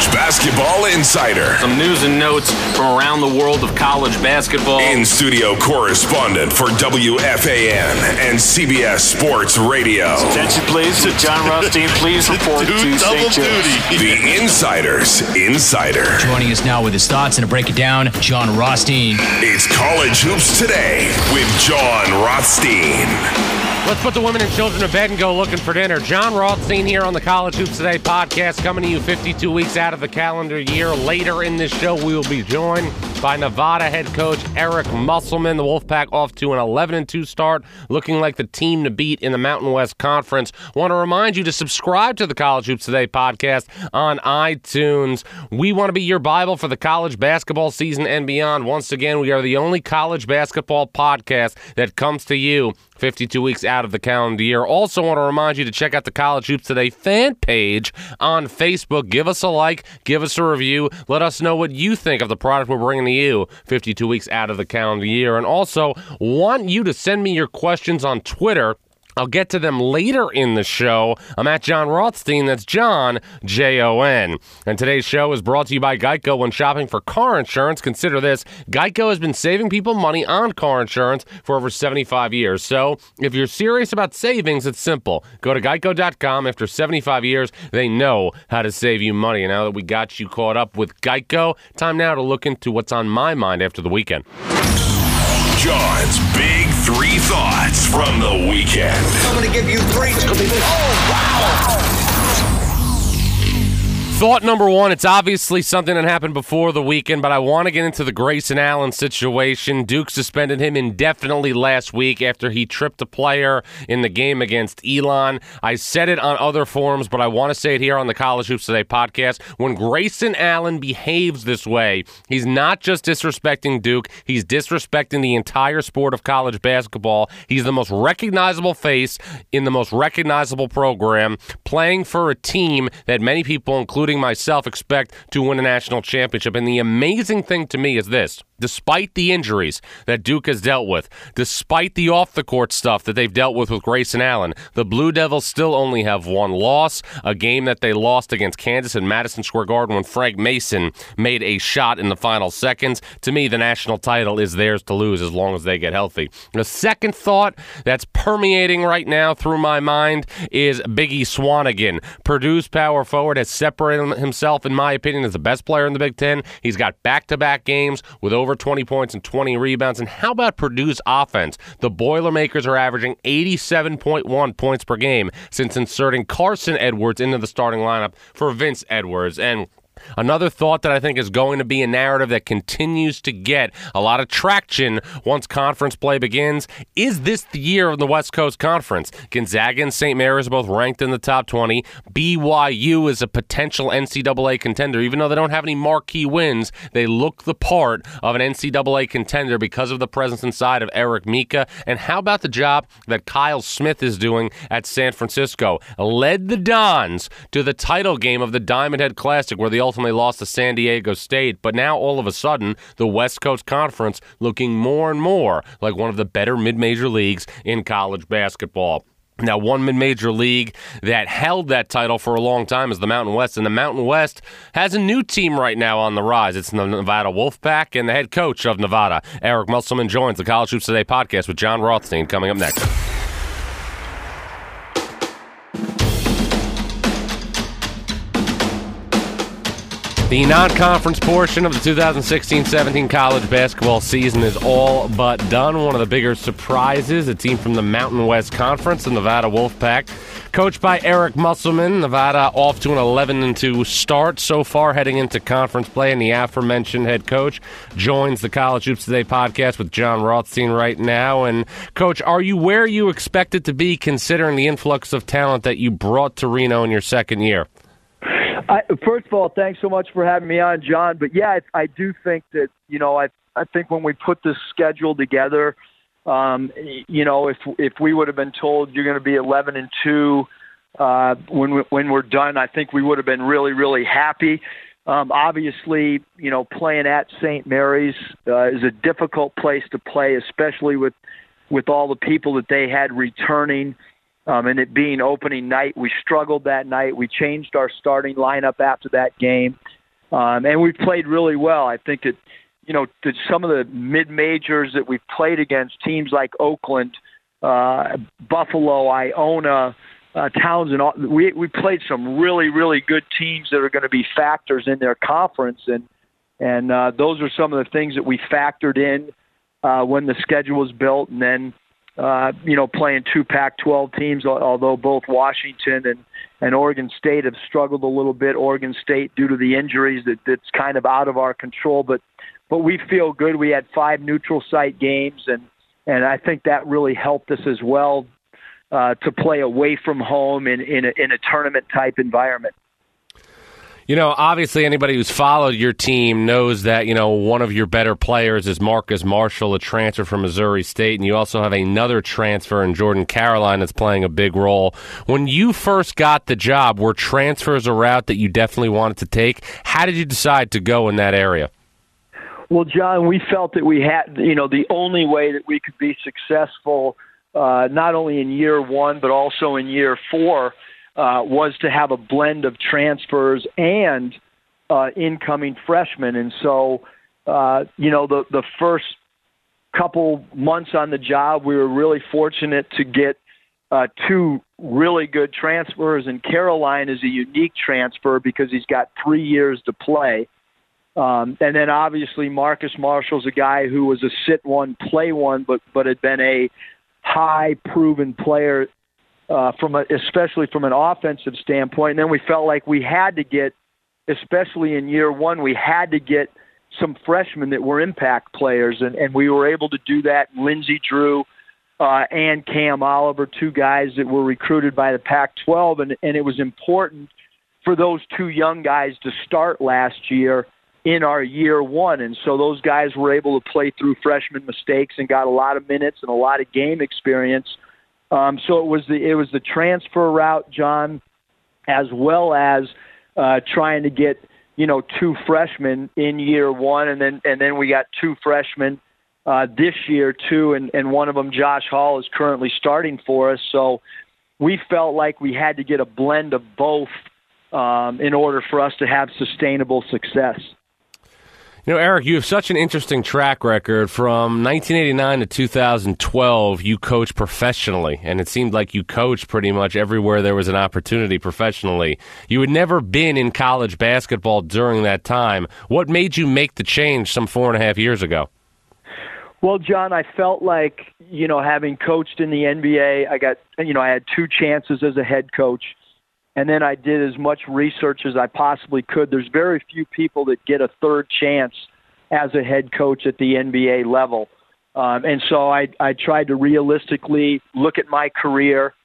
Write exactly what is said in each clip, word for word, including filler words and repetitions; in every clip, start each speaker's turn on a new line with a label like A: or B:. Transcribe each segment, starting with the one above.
A: College Basketball Insider.
B: Some news and notes from around the world of college basketball.
A: In-studio correspondent for W F A N and C B S Sports Radio.
C: Attention, please. John Rothstein, please report to Saint Joe's.
A: The Insider's Insider.
D: Joining us now with his thoughts and to break it down, John Rothstein.
A: It's College Hoops Today with John Rothstein.
E: Let's put the women and children to bed and go looking for dinner. John Rothstein here on the College Hoops Today podcast, coming to you fifty-two weeks out of the calendar year. Later in this show, we will be joined by Nevada head coach Eric Musselman. The Wolfpack off to an eleven and two start, looking like the team to beat in the Mountain West Conference. Want to remind you to subscribe to the College Hoops Today podcast on iTunes. We want to be your Bible for the college basketball season and beyond. Once again, we are the only college basketball podcast that comes to you fifty-two weeks out of the calendar year. Also want to remind you to check out the College Hoops Today fan page on Facebook. Give us a like, give us a review. Let us know what you think of the product we're bringing to you fifty-two weeks out of the calendar year. And also want you to send me your questions on Twitter. I'll get to them later in the show. I'm at John Rothstein. That's John, J O N. And today's show is brought to you by Geico. When shopping for car insurance, consider this. Geico has been saving people money on car insurance for over seventy-five years. So if you're serious about savings, it's simple. Go to geico dot com. After seventy-five years, they know how to save you money. And now that we got you caught up with Geico, time now to look into what's on my mind after the weekend.
A: John's big three thoughts from the weekend.
F: I'm going to give you three. It's going to be this. Oh, wow.
E: Thought number one, it's obviously something that happened before the weekend, but I want to get into the Grayson Allen situation. Duke suspended him indefinitely last week after he tripped a player in the game against Elon. I said it on other forums, but I want to say it here on the College Hoops Today podcast. When Grayson Allen behaves this way, he's not just disrespecting Duke, he's disrespecting the entire sport of college basketball. He's the most recognizable face in the most recognizable program, playing for a team that many people, including myself, expect to win a national championship. And the amazing thing to me is this. Despite the injuries that Duke has dealt with, despite the off-the-court stuff that they've dealt with with Grayson Allen, the Blue Devils still only have one loss, a game that they lost against Kansas in Madison Square Garden when Frank Mason made a shot in the final seconds. To me, the national title is theirs to lose as long as they get healthy. The second thought that's permeating right now through my mind is Biggie Swanigan. Purdue's power forward has separated himself, in my opinion, as the best player in the Big Ten. He's got back-to-back games with over twenty points and twenty rebounds. And how about Purdue's offense? The Boilermakers are averaging eighty-seven point one points per game since inserting Carson Edwards into the starting lineup for Vince Edwards. And another thought that I think is going to be a narrative that continues to get a lot of traction once conference play begins. Is this the year of the West Coast Conference? Gonzaga and Saint Mary's are both ranked in the top twenty. B Y U is a potential N C double A contender. Even though they don't have any marquee wins, they look the part of an N C double A contender because of the presence inside of Eric Mika. And how about the job that Kyle Smith is doing at San Francisco? Led the Dons to the title game of the Diamond Head Classic, where they ultimately lost to San Diego State. But now, all of a sudden, the West Coast Conference looking more and more like one of the better mid-major leagues in college basketball. Now, one mid-major league that held that title for a long time is the Mountain West, and the Mountain West has a new team right now on the rise. It's the Nevada Wolfpack, and the head coach of Nevada, Eric Musselman, joins the College Hoops Today podcast with John Rothstein coming up next. The non-conference portion of the two thousand sixteen seventeen college basketball season is all but done. One of the bigger surprises, a team from the Mountain West Conference, the Nevada Wolfpack, coached by Eric Musselman. Nevada off to an eleven and two start so far heading into conference play, and the aforementioned head coach joins the College Hoops Today podcast with John Rothstein right now. And, Coach, are you where you expected to be considering the influx of talent that you brought to Reno in your second year?
G: I, first of all, thanks so much for having me on, John. But yeah, I, I do think that, you know, I I think when we put this schedule together, um, you know, if if we would have been told you're going to be eleven and two uh, when we, when we're done, I think we would have been really really happy. Um, obviously, you know, playing at Saint Mary's uh, is a difficult place to play, especially with with all the people that they had returning. Um, and it being opening night, we struggled that night. We changed our starting lineup after that game. Um, and we played really well. I think that, you know, that some of the mid-majors that we've played against, teams like Oakland, uh, Buffalo, Iona, uh, Townsend, we, we played some really, really good teams that are going to be factors in their conference. And, and uh, those are some of the things that we factored in uh, when the schedule was built. And then, Uh, you know, playing two Pac twelve teams, although both Washington and, and Oregon State have struggled a little bit. Oregon State, due to the injuries, that that's kind of out of our control. But but we feel good. We had five neutral site games, and, and I think that really helped us as well uh, to play away from home in, in a, in a tournament-type environment.
E: You know, obviously anybody who's followed your team knows that, you know, one of your better players is Marcus Marshall, a transfer from Missouri State, and you also have another transfer in Jordan Caroline that's playing a big role. When you first got the job, were transfers a route that you definitely wanted to take? How did you decide to go in that area?
G: Well, John, we felt that we had, you know, the only way that we could be successful, uh, not only in year one, but also in year four, Uh, was to have a blend of transfers and uh, incoming freshmen. And so, uh, you know, the, the first couple months on the job, we were really fortunate to get uh, two really good transfers. And Caroline is a unique transfer because he's got three years to play. Um, and then obviously Marcus Marshall's a guy who was a sit one, play one, but, but had been a high proven player Uh, from a, especially from an offensive standpoint. And then we felt like we had to get, especially in year one, we had to get some freshmen that were impact players, and, and we were able to do that. Lindsey Drew uh, and Cam Oliver, two guys that were recruited by the Pac twelve, and, and it was important for those two young guys to start last year in our year one. And so those guys were able to play through freshman mistakes and got a lot of minutes and a lot of game experience. Um, so it was the it was the transfer route, John, as well as uh, trying to get you know two freshmen in year one, and then and then we got two freshmen uh, this year too, and, and one of them, Josh Hall, is currently starting for us. So we felt like we had to get a blend of both um, in order for us to have sustainable success.
E: You know, Eric, you have such an interesting track record. From nineteen eighty-nine to two thousand twelve, you coached professionally, and it seemed like you coached pretty much everywhere there was an opportunity professionally. You had never been in college basketball during that time. What made you make the change some four and a half years ago?
G: Well, John, I felt like, you know, having coached in the N B A, I got, you know, I had two chances as a head coach. And then I did as much research as I possibly could. There's very few people that get a third chance as a head coach at the N B A level. Um, and so I, I tried to realistically look at my career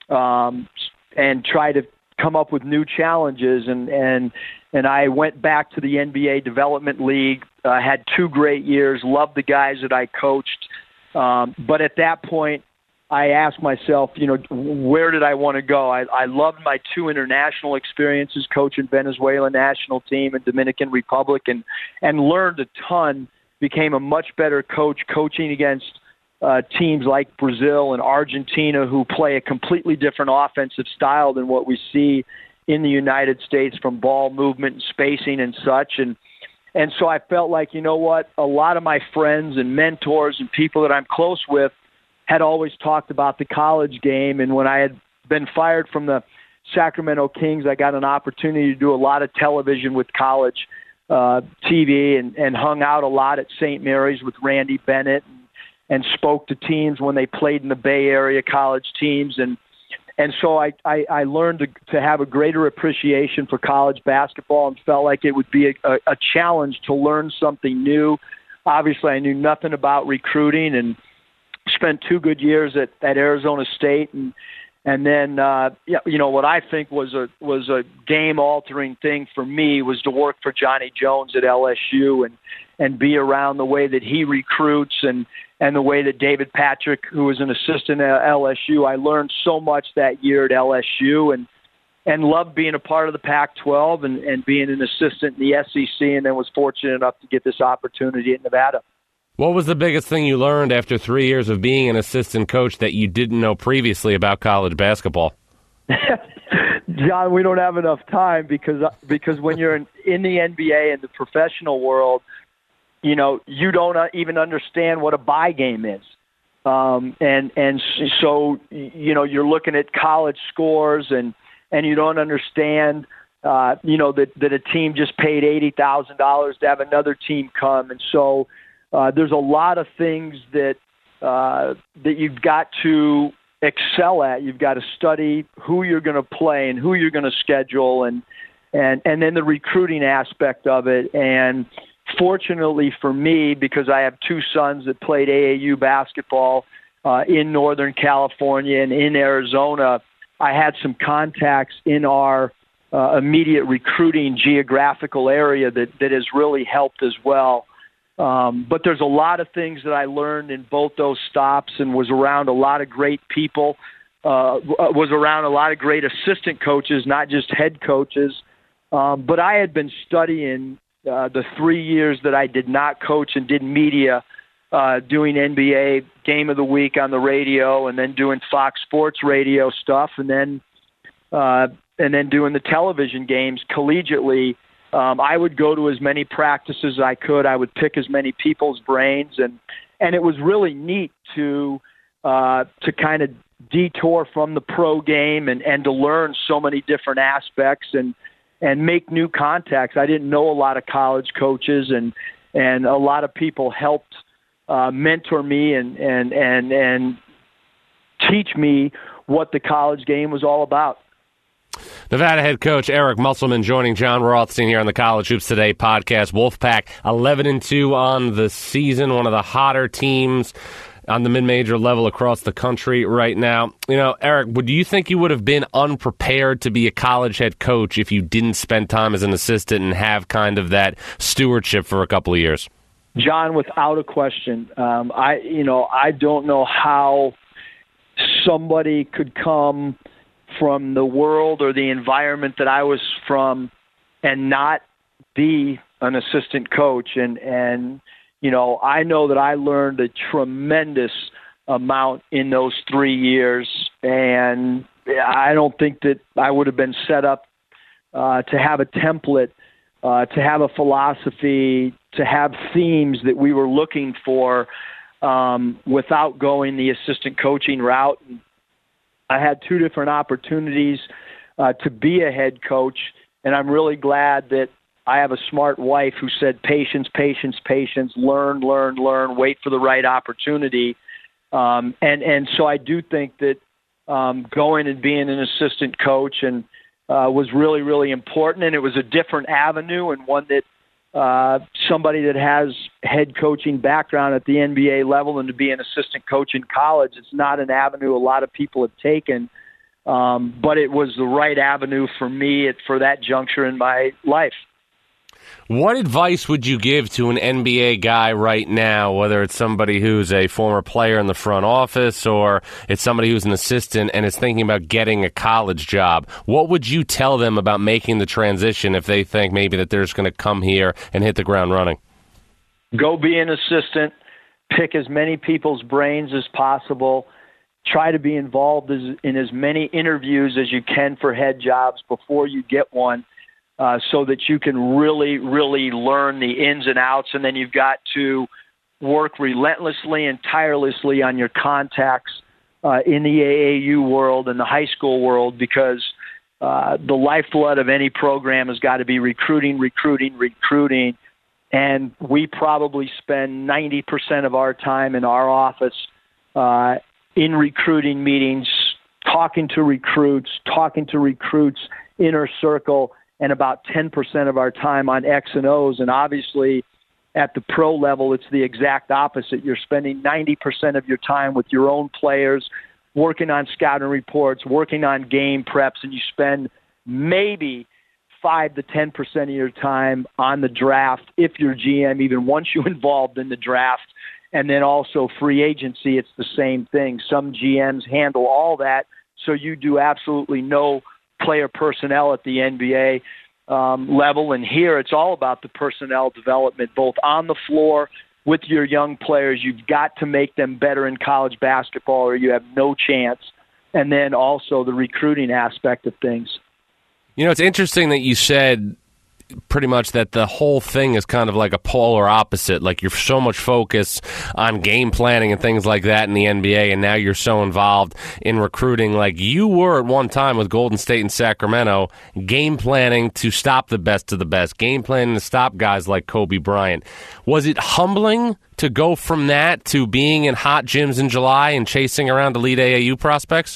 G: um, and try to come up with new challenges. And, and, and I went back to the N B A Development League, uh, had two great years, loved the guys that I coached. Um, but at that point, I asked myself, you know, where did I want to go? I, I loved my two international experiences, coaching Venezuela national team and Dominican Republic, and, and learned a ton, became a much better coach coaching against uh, teams like Brazil and Argentina, who play a completely different offensive style than what we see in the United States from ball movement and spacing and such. And, and so I felt like, you know what, a lot of my friends and mentors and people that I'm close with had always talked about the college game. And when I had been fired from the Sacramento Kings, I got an opportunity to do a lot of television with college uh, T V and, and hung out a lot at Saint Mary's with Randy Bennett and, and spoke to teams when they played in the Bay Area, college teams. And and so I, I, I learned to, to have a greater appreciation for college basketball and felt like it would be a, a, a challenge to learn something new. Obviously, I knew nothing about recruiting and spent two good years at, at Arizona State, and and then uh, you know what I think was a was a game altering thing for me was to work for Johnny Jones at L S U and and be around the way that he recruits and and the way that David Patrick, who was an assistant at L S U, I learned so much that year at L S U and and loved being a part of the Pac twelve and, and being an assistant in the S E C, and then was fortunate enough to get this opportunity at Nevada.
E: What was the biggest thing you learned after three years of being an assistant coach that you didn't know previously about college basketball?
G: John, we don't have enough time because because when you're in, in the N B A and the professional world, you know, you don't even understand what a buy game is. Um, and and so, you know, you're looking at college scores and, and you don't understand, uh, you know, that, that a team just paid eighty thousand dollars to have another team come. And so uh, there's a lot of things that uh, that you've got to excel at. You've got to study who you're going to play and who you're going to schedule and, and, and then the recruiting aspect of it. And fortunately for me, because I have two sons that played A A U basketball uh, in Northern California and in Arizona, I had some contacts in our uh, immediate recruiting geographical area that, that has really helped as well. Um, but there's a lot of things that I learned in both those stops and was around a lot of great people, uh, was around a lot of great assistant coaches, not just head coaches. Um, but I had been studying uh, the three years that I did not coach and did media, uh, doing N B A Game of the Week on the radio and then doing Fox Sports radio stuff and then uh, and then doing the television games collegiately. Um, I would go to as many practices as I could. I would pick as many people's brains, and and it was really neat to uh, to kind of detour from the pro game and, and to learn so many different aspects and and make new contacts. I didn't know a lot of college coaches, and and a lot of people helped uh, mentor me and and and and teach me what the college game was all about.
E: Nevada head coach Eric Musselman joining John Rothstein here on the College Hoops Today podcast. Wolfpack eleven and two on the season, one of the hotter teams on the mid-major level across the country right now. You know, Eric, would you think you would have been unprepared to be a college head coach if you didn't spend time as an assistant and have kind of that stewardship for a couple of years?
G: John, without a question. Um, I, you know, I don't know how somebody could come from the world or the environment that I was from and not be an assistant coach. And, and, you know, I know that I learned a tremendous amount in those three years. And I don't think that I would have been set up uh, to have a template, uh, to have a philosophy, to have themes that we were looking for um, without going the assistant coaching route. And I had two different opportunities uh, to be a head coach, and I'm really glad that I have a smart wife who said patience, patience, patience, learn, learn, learn, wait for the right opportunity. Um, and, and so I do think that um, going and being an assistant coach and uh, was really, really important, and it was a different avenue and one that uh, somebody that has head coaching background at the N B A level and to be an assistant coach in college, it's not an avenue a lot of people have taken, um, but it was the right avenue for me at, for that juncture in my life.
E: What advice would you give to an N B A guy right now, whether it's somebody who's a former player in the front office or it's somebody who's an assistant and is thinking about getting a college job? What would you tell them about making the transition if they think maybe that they're just going to come here and hit the ground running?
G: Go be an assistant, pick as many people's brains as possible, try to be involved as, in as many interviews as you can for head jobs before you get one. Uh, so that you can really, really learn the ins and outs, and then you've got to work relentlessly and tirelessly on your contacts uh, in the A A U world and the high school world, because uh, the lifeblood of any program has got to be recruiting, recruiting, recruiting, and we probably spend ninety percent of our time in our office uh, in recruiting meetings, talking to recruits, talking to recruits, inner circle, and about ten percent of our time on X and O's. And obviously at the pro level, it's the exact opposite. You're spending ninety percent of your time with your own players, working on scouting reports, working on game preps, and you spend maybe five to ten percent of your time on the draft, if you're G M, even once you're involved in the draft. And then also free agency, it's the same thing. Some G Ms handle all that, so you do absolutely no player personnel at the N B A um, level. And here it's all about the personnel development, both on the floor with your young players. You've got to make them better in college basketball or you have no chance. And then also the recruiting aspect of things.
E: You know, it's interesting that you said pretty much that the whole thing is kind of like a polar opposite. Like you're so much focus on game planning and things like that in the N B A, and now you're so involved in recruiting. Like you were at one time with Golden State and Sacramento, game planning to stop the best of the best, game planning to stop guys like Kobe Bryant. Was it humbling to go from that to being in hot gyms in July and chasing around elite A A U prospects?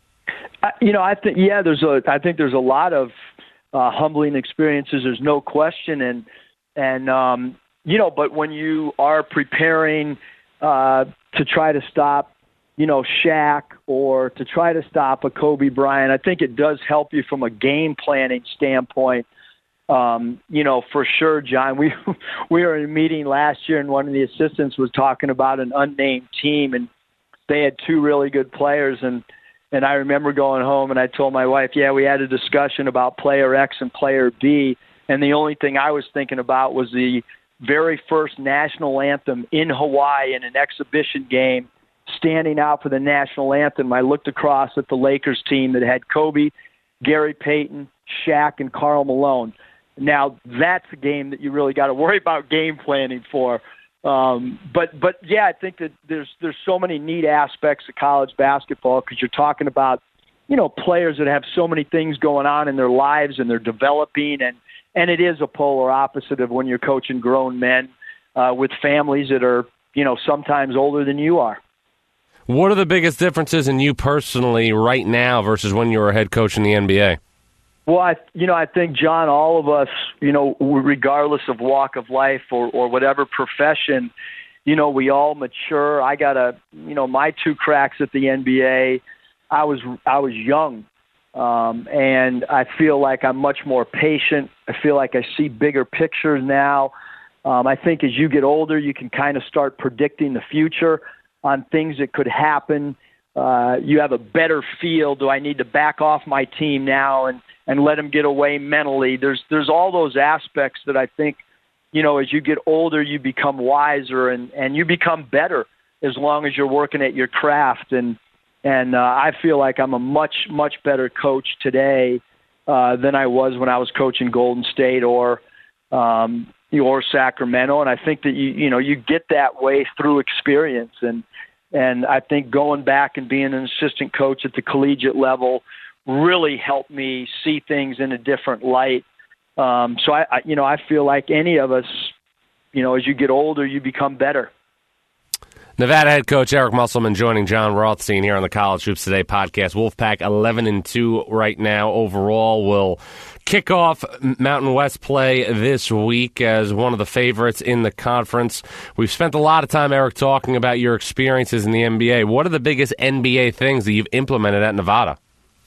G: Uh, you know, I think yeah, there's a. I think there's a lot of uh, humbling experiences. There's no question, and and um, you know, but when you are preparing uh, to try to stop, you know, Shaq or to try to stop a Kobe Bryant, I think it does help you from a game planning standpoint. Um, you know, for sure, John. We we were in a meeting last year, and one of the assistants was talking about an unnamed team, and they had two really good players, and. And I remember going home and I told my wife, yeah, we had a discussion about player X and player B. And the only thing I was thinking about was the very first national anthem in Hawaii in an exhibition game, standing out for the national anthem. I looked across at the Lakers team that had Kobe, Gary Payton, Shaq, and Karl Malone. Now, that's a game that you really got to worry about game planning for. Um, but, but yeah, I think that there's, there's so many neat aspects of college basketball because you're talking about, you know, players that have so many things going on in their lives and they're developing. And, and it is a polar opposite of when you're coaching grown men, uh, with families that are, you know, sometimes older than you are.
E: What are the biggest differences in you personally right now versus when you were a head coach in the N B A?
G: Well, I, you know, I think, John, all of us, you know, regardless of walk of life or, or whatever profession, you know, we all mature. I got a, you know, my two cracks at the N B A, I was, I was young. Um, and I feel like I'm much more patient. I feel like I see bigger pictures now. Um, I think as you get older, you can kind of start predicting the future on things that could happen. Uh, you have a better feel. Do I need to back off my team now and, and let them get away mentally? There's there's all those aspects that I think, you know, as you get older, you become wiser and, and you become better as long as you're working at your craft. And and uh, I feel like I'm a much, much better coach today uh, than I was when I was coaching Golden State or um, or Sacramento. And I think that, you you know, you get that way through experience. And And I think going back and being an assistant coach at the collegiate level really helped me see things in a different light. Um, so I, I, you know, I feel like any of us, you know, as you get older, you become better.
E: Nevada head coach Eric Musselman joining John Rothstein here on the College Hoops Today podcast. Wolfpack eleven and two right now overall. Will kick off Mountain West play this week as one of the favorites in the conference. We've spent a lot of time, Eric, talking about your experiences in the N B A. What are the biggest N B A things that you've implemented at Nevada?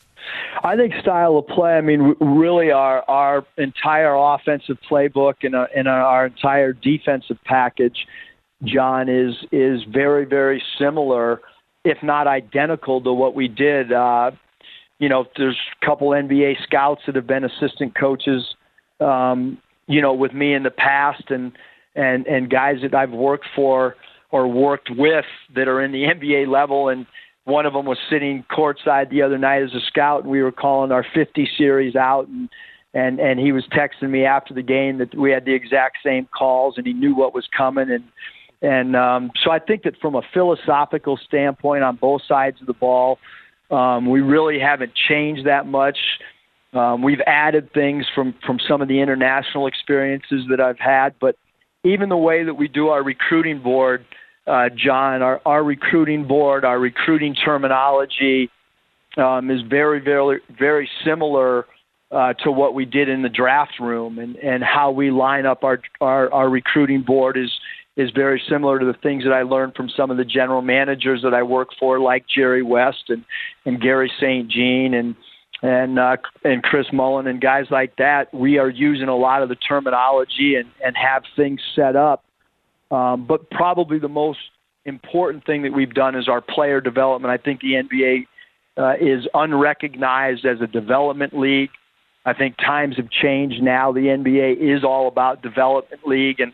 G: I think style of play. I mean, really, our our entire offensive playbook and, uh, and our entire defensive package, John, is is very, very similar, if not identical, to what we did. Uh, you know, there's a couple N B A scouts that have been assistant coaches, um, you know, with me in the past, and and and guys that I've worked for or worked with that are in the N B A level. And one of them was sitting courtside the other night as a scout, and we were calling our fifty series out, and and and he was texting me after the game that we had the exact same calls, and he knew what was coming. And And um, so I think that from a philosophical standpoint on both sides of the ball, um, we really haven't changed that much. Um, we've added things from, from some of the international experiences that I've had, but even the way that we do our recruiting board, uh, John, our, our recruiting board, our recruiting terminology um, is very, very, very similar uh, to what we did in the draft room, and, and how we line up our, our, our recruiting board is is very similar to the things that I learned from some of the general managers that I work for, like Jerry West and, and Gary Saint Jean and and uh, and Chris Mullen and guys like that. We are using a lot of the terminology and, and have things set up. Um, but probably the most important thing that we've done is our player development. I think the N B A uh, is unrecognized as a development league. I think times have changed now. The N B A is all about development league, and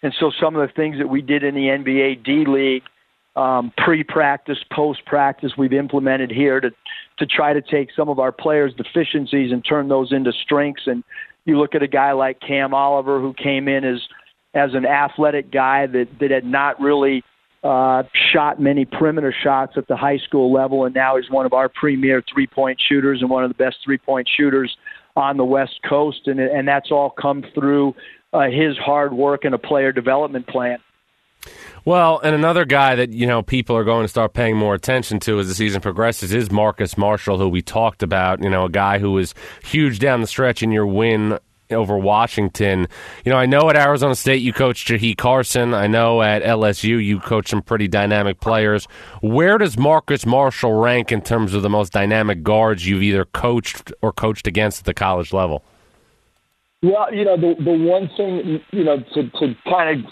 G: And so some of the things that we did in the N B A D-League, um, pre-practice, post-practice, we've implemented here to, to try to take some of our players' deficiencies and turn those into strengths. And you look at a guy like Cam Oliver, who came in as as an athletic guy that, that had not really uh, shot many perimeter shots at the high school level, and now he's one of our premier three-point shooters and one of the best three-point shooters on the West Coast, and, and that's all come through uh, his hard work and a player development plan.
E: Well, and another guy that, you know, people are going to start paying more attention to as the season progresses is Marcus Marshall, who we talked about, you know, a guy who was huge down the stretch in your win over Washington. You know, I know at Arizona State you coached Jahi Carson. I know at L S U you coached some pretty dynamic players. Where does Marcus Marshall rank in terms of the most dynamic guards you've either coached or coached against at the college level?
G: Well, you know, the the one thing, you know, to, to kind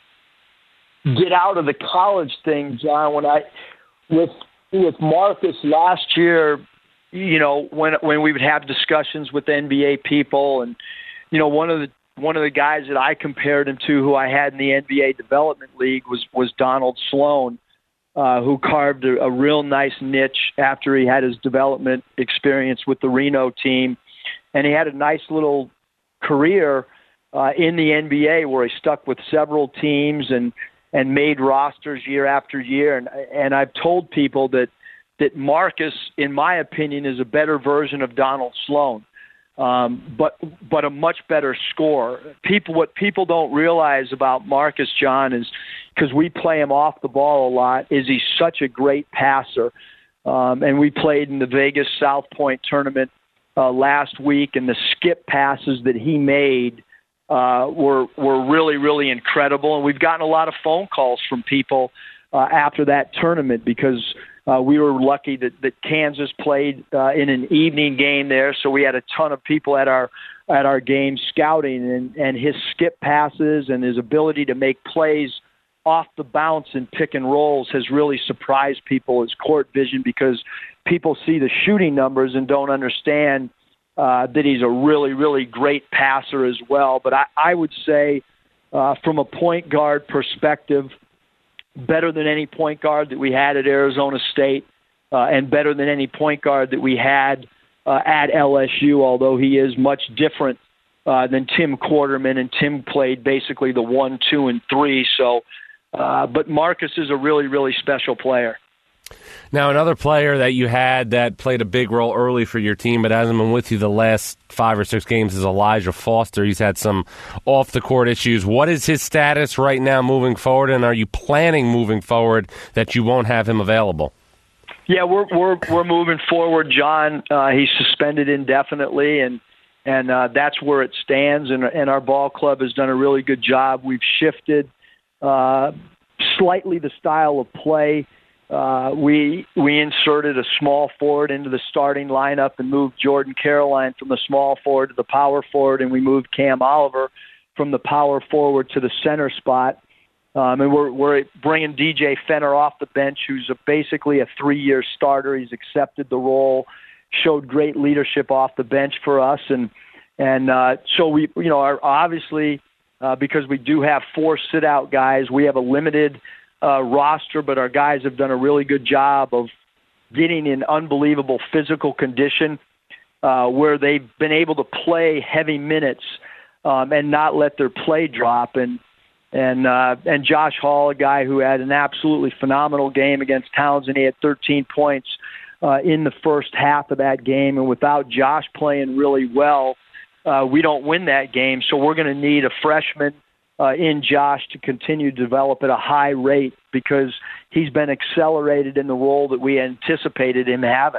G: of get out of the college thing, John, when I with with Marcus last year, you know, when when we would have discussions with N B A people, and you know, one of the one of the guys that I compared him to, who I had in the N B A Development League, was was Donald Sloan, uh, who carved a, a real nice niche after he had his development experience with the Reno team, and he had a nice little career uh, in the N B A where he stuck with several teams and and made rosters year after year. And and I've told people that that Marcus, in my opinion, is a better version of Donald Sloan. Um, but but a much better scorer. People, what people don't realize about Marcus, John, is because we play him off the ball a lot, is he's such a great passer. Um, and we played in the Vegas South Point tournament uh, last week, and the skip passes that he made uh, were were really, really incredible. And we've gotten a lot of phone calls from people uh, after that tournament because Uh, we were lucky that, that Kansas played uh, in an evening game there, so we had a ton of people at our at our game scouting, and, and his skip passes and his ability to make plays off the bounce and pick and rolls has really surprised people as court vision, because people see the shooting numbers and don't understand uh, that he's a really, really great passer as well. But I, I would say uh, from a point guard perspective, better than any point guard that we had at Arizona State, uh, and better than any point guard that we had uh, at L S U, although he is much different uh, than Tim Quarterman, and Tim played basically the one, two, and three. So, uh, but Marcus is a really, really special player.
E: Now, another player that you had that played a big role early for your team but hasn't been with you the last five or six games is Elijah Foster. He's had some off-the-court issues. What is his status right now moving forward, and are you planning moving forward that you won't have him available?
G: Yeah, we're we're we're moving forward, John. Uh, he's suspended indefinitely, and and uh, that's where it stands. And and our ball club has done a really good job. We've shifted uh, slightly the style of play. Uh, we we inserted a small forward into the starting lineup and moved Jordan Caroline from the small forward to the power forward, and we moved Cam Oliver from the power forward to the center spot. Um, and we're we're bringing D J Fenner off the bench, who's a, basically a three-year starter. He's accepted the role, showed great leadership off the bench for us, and and uh, so we you know are obviously uh, because we do have four sit-out guys, we have a limited Uh, roster, but our guys have done a really good job of getting in unbelievable physical condition uh, where they've been able to play heavy minutes um, and not let their play drop. And and uh, and Josh Hall, a guy who had an absolutely phenomenal game against Townsend. He had thirteen points uh, in the first half of that game, and without Josh playing really well, uh, we don't win that game. So we're going to need a freshman Uh, in Josh to continue to develop at a high rate, because he's been accelerated in the role that we anticipated him having.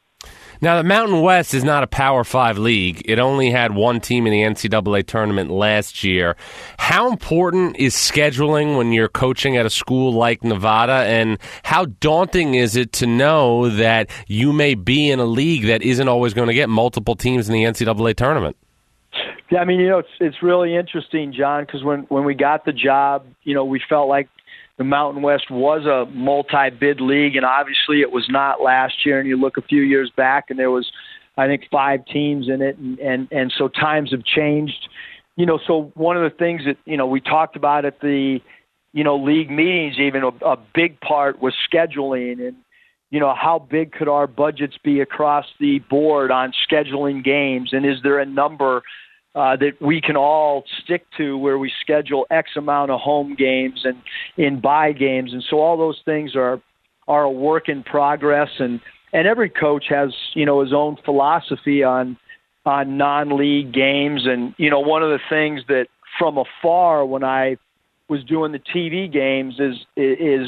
E: Now, the Mountain West is not a Power Five league. It only had one team in the N C double A tournament last year. How important is scheduling when you're coaching at a school like Nevada, and how daunting is it to know that you may be in a league that isn't always going to get multiple teams in the N C double A tournament?
G: Yeah, I mean, you know, it's it's really interesting, John, because when, when we got the job, you know, we felt like the Mountain West was a multi-bid league, and obviously it was not last year. And you look a few years back, and there was, I think, five teams in it, and, and, and so times have changed you know, so one of the things that, you know, we talked about at the, you know, league meetings, even a, a big part was scheduling and, you know, how big could our budgets be across the board on scheduling games? And is there a number uh, that we can all stick to where we schedule X amount of home games and in bye games? And so all those things are, are a work in progress. And, and every coach has, you know, his own philosophy on, on non-league games. And, you know, one of the things that from afar when I was doing the T V games is, is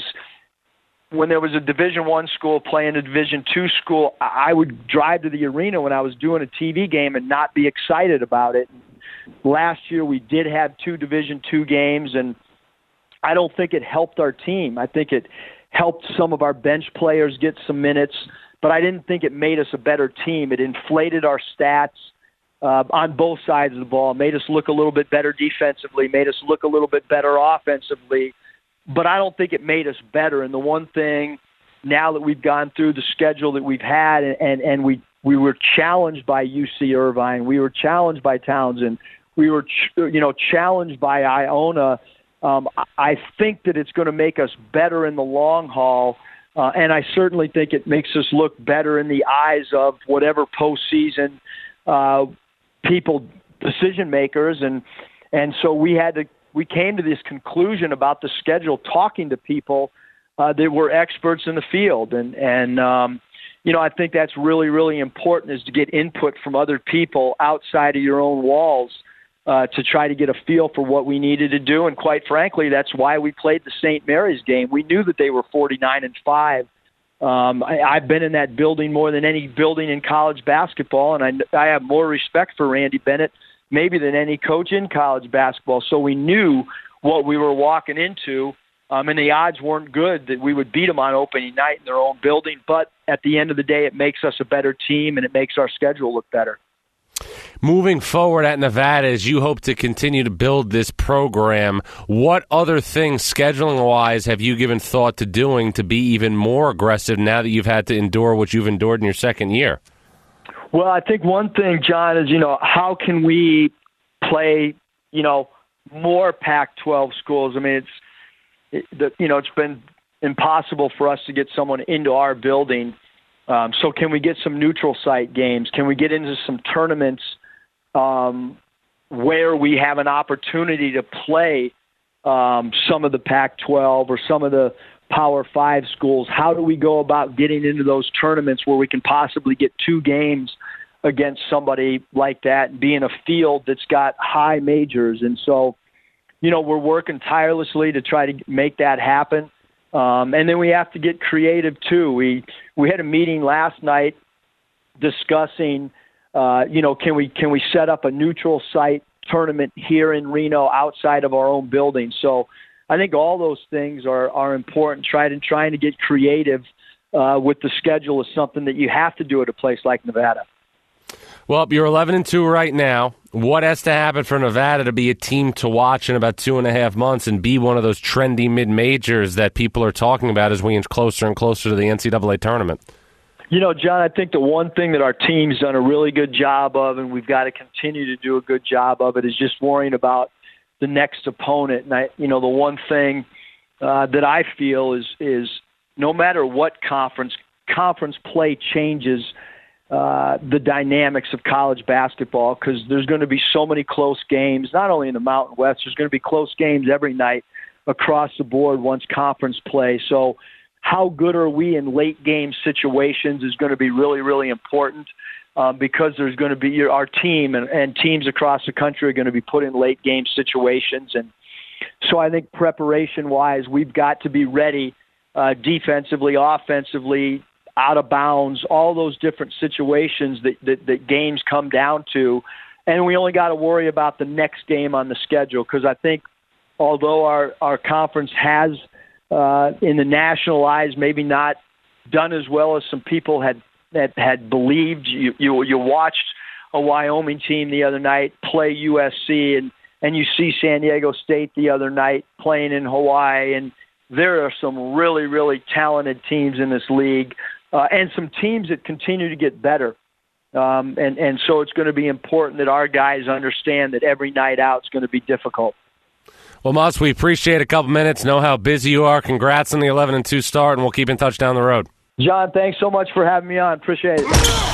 G: when there was a Division One school playing a Division Two school, I would drive to the arena when I was doing a T V game and not be excited about it. Last year we did have two Division Two games, and I don't think it helped our team. I think it helped some of our bench players get some minutes, but I didn't think it made us a better team. It inflated our stats uh, on both sides of the ball, made us look a little bit better defensively, made us look a little bit better offensively, but I don't think it made us better. And the one thing, now that we've gone through the schedule that we've had, and, and, and we, we were challenged by U C Irvine, we were challenged by Townsend, we were ch- you know challenged by Iona, um, I think that it's going to make us better in the long haul. Uh, and I certainly think it makes us look better in the eyes of whatever postseason uh, people, decision makers. And, and so we had to, we came to this conclusion about the schedule, talking to people uh, that were experts in the field. And, and um, you know, I think that's really, really important, is to get input from other people outside of your own walls uh, to try to get a feel for what we needed to do. And quite frankly, that's why we played the Saint Mary's game. We knew that they were forty-nine and five. Um, I, I've been in that building more than any building in college basketball, and I, I have more respect for Randy Bennett maybe than any coach in college basketball. So we knew what we were walking into, um, and the odds weren't good that we would beat them on opening night in their own building. But at the end of the day, it makes us a better team, and it makes our schedule look better.
E: Moving forward at Nevada, as you hope to continue to build this program, what other things, scheduling-wise, have you given thought to doing to be even more aggressive now that you've had to endure what you've endured in your second year?
G: Well, I think one thing, John, is, you know, how can we play, you know, more Pac twelve schools? I mean, it's, it, you know, it's been impossible for us to get someone into our building. Um, so can we get some neutral site games? Can we get into some tournaments um, where we have an opportunity to play um, some of the Pac twelve or some of the Power Five schools? How do we go about getting into those tournaments where we can possibly get two games against somebody like that and be in a field that's got high majors? And so, you know, we're working tirelessly to try to make that happen. Um, and then we have to get creative too. We we had a meeting last night discussing, uh, you know, can we can we set up a neutral site tournament here in Reno outside of our own building? So I think all those things are are important. Trying to trying to get creative uh, with the schedule is something that you have to do at a place like Nevada.
E: Well, you're eleven and two right now. What has to happen for Nevada to be a team to watch in about two and a half months and be one of those trendy mid-majors that people are talking about as we inch closer and closer to the N C double A tournament?
G: You know, John, I think the one thing that our team's done a really good job of, and we've got to continue to do a good job of it, is just worrying about the next opponent. And I, you know, the one thing uh, that I feel is is no matter what conference conference play changes uh, the dynamics of college basketball, because there's going to be so many close games, not only in the Mountain West, there's going to be close games every night across the board once conference play. So how good are we in late game situations is going to be really, really important uh, because there's going to be our team and, and teams across the country are going to be put in late game situations. And so I think preparation wise, we've got to be ready uh, defensively, offensively, out of bounds, all those different situations that, that, that games come down to. And we only got to worry about the next game on the schedule, because I think although our, our conference has, uh, in the national eyes, maybe not done as well as some people had had, had believed. You, you you watched a Wyoming team the other night play U S C, and, and you see San Diego State the other night playing in Hawaii, and there are some really, really talented teams in this league. Uh, and some teams that continue to get better. Um, and, and so it's going to be important that our guys understand that every night out is going to be difficult.
E: Well, Muss, we appreciate a couple minutes. Know how busy you are. Congrats on the eleven and two start, and we'll keep in touch down the road.
G: John, thanks so much for having me on. Appreciate it.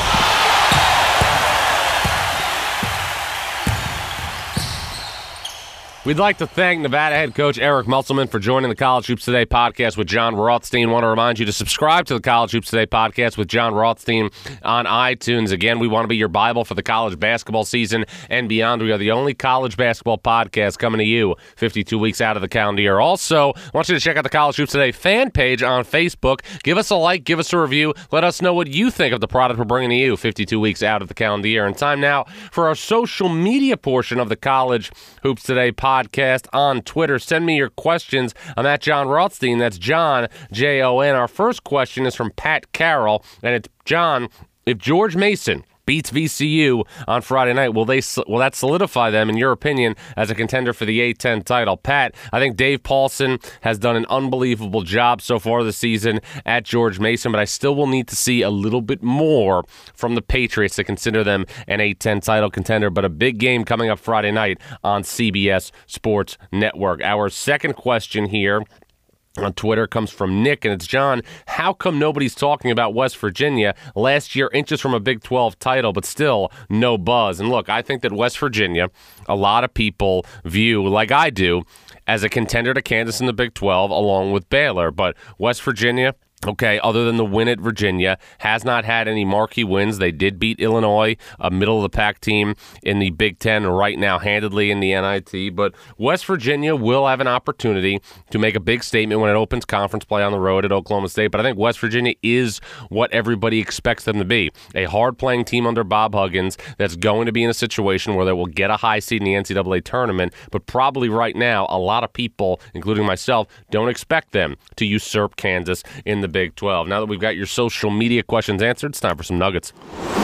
E: We'd like to thank Nevada head coach Eric Musselman for joining the College Hoops Today podcast with John Rothstein. Want to remind you to subscribe to the College Hoops Today podcast with John Rothstein on iTunes. Again, we want to be your Bible for the college basketball season and beyond. We are the only college basketball podcast coming to you fifty-two weeks out of the calendar year. Also, I want you to check out the College Hoops Today fan page on Facebook. Give us a like, give us a review. Let us know what you think of the product we're bringing to you fifty-two weeks out of the calendar year. And time now for our social media portion of the College Hoops Today podcast. Podcast on Twitter. Send me your questions. I'm at John Rothstein. That's John, J O N. Our first question is from Pat Carroll, and it's, John, if George Mason beats V C U on Friday night, will they will that solidify them, in your opinion, as a contender for the A ten title? Pat, I think Dave Paulson has done an unbelievable job so far this season at George Mason, but I still will need to see a little bit more from the Patriots to consider them an A ten title contender. But a big game coming up Friday night on C B S Sports Network. Our second question here on Twitter comes from Nick, and it's, John, how come nobody's talking about West Virginia? Last year, inches from a Big twelve title, but still no buzz. And look, I think that West Virginia, a lot of people view, like I do, as a contender to Kansas in the Big twelve along with Baylor. But West Virginia, okay, other than the win at Virginia, has not had any marquee wins. They did beat Illinois, a middle-of-the-pack team in the Big Ten right now, handedly in the N I T. But West Virginia will have an opportunity to make a big statement when it opens conference play on the road at Oklahoma State. But I think West Virginia is what everybody expects them to be, a hard-playing team under Bob Huggins that's going to be in a situation where they will get a high seed in the N C double A tournament. But probably right now, a lot of people, including myself, don't expect them to usurp Kansas in the Big twelve. Now that we've got your social media questions answered, it's time for some nuggets.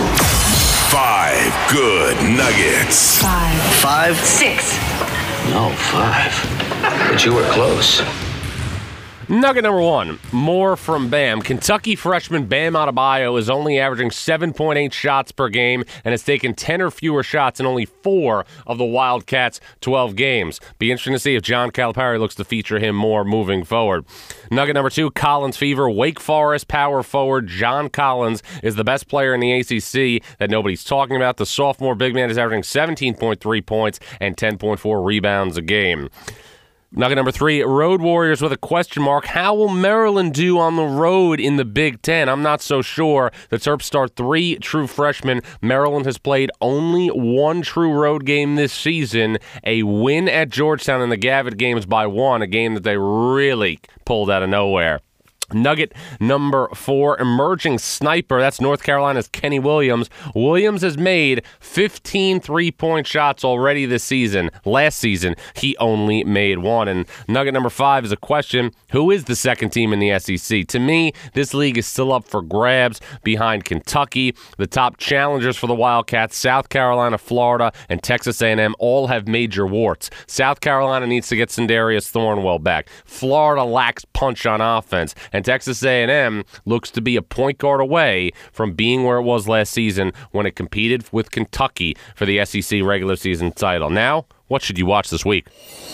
A: Five good nuggets.
H: Five.
I: Five.
H: Six.
I: No, five. But you were close.
E: Nugget number one, more from Bam. Kentucky freshman Bam Adebayo is only averaging seven point eight shots per game and has taken ten or fewer shots in only four of the Wildcats' twelve games. Be interesting to see if John Calipari looks to feature him more moving forward. Nugget number two, Collins fever. Wake Forest power forward John Collins is the best player in the A C C that nobody's talking about. The sophomore big man is averaging seventeen point three points and ten point four rebounds a game. Nugget number three, Road Warriors with a question mark. How will Maryland do on the road in the Big Ten? I'm not so sure. The Terps start three true freshmen. Maryland has played only one true road game this season, a win at Georgetown in the Gavitt games by one, a game that they really pulled out of nowhere. Nugget number four, emerging sniper. That's North Carolina's Kenny Williams. Williams has made fifteen three-point shots already this season. Last season, he only made one. And nugget number five is a question, who is the second team in the S E C? To me, this league is still up for grabs behind Kentucky. The top challengers for the Wildcats, South Carolina, Florida, and Texas A and M, all have major warts. South Carolina needs to get Sindarius Thornwell back. Florida lacks punch on offense. And Texas A and M looks to be a point guard away from being where it was last season when it competed with Kentucky for the S E C regular season title. Now, what should you watch this week?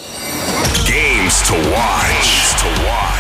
A: Games to watch. Games to watch.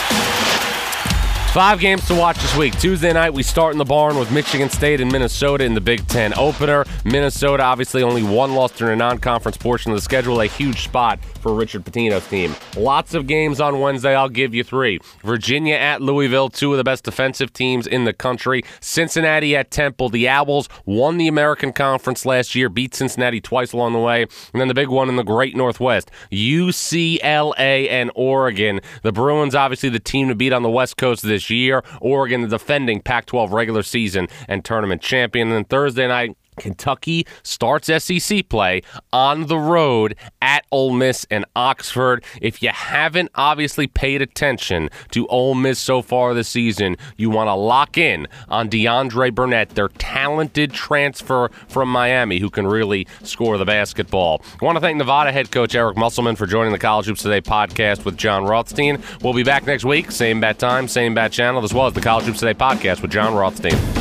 E: Five games to watch this week. Tuesday night, we start in the barn with Michigan State and Minnesota in the Big Ten opener. Minnesota, obviously, only one loss during a non-conference portion of the schedule, a huge spot for Richard Pitino's team. Lots of games on Wednesday. I'll give you three. Virginia at Louisville, two of the best defensive teams in the country. Cincinnati at Temple. The Owls won the American Conference last year, beat Cincinnati twice along the way. And then the big one in the Great Northwest, U C L A and Oregon. The Bruins, obviously, the team to beat on the West Coast this year. Oregon, the defending Pac twelve regular season and tournament champion. And then Thursday night, Kentucky starts S E C play on the road at Ole Miss and Oxford. If you haven't obviously paid attention to Ole Miss so far this season, you want to lock in on DeAndre Burnett, their talented transfer from Miami who can really score the basketball. I want to thank Nevada head coach Eric Musselman for joining the College Hoops Today podcast with John Rothstein. We'll be back next week, same bat time, same bat channel, as well as the College Hoops Today podcast with John Rothstein.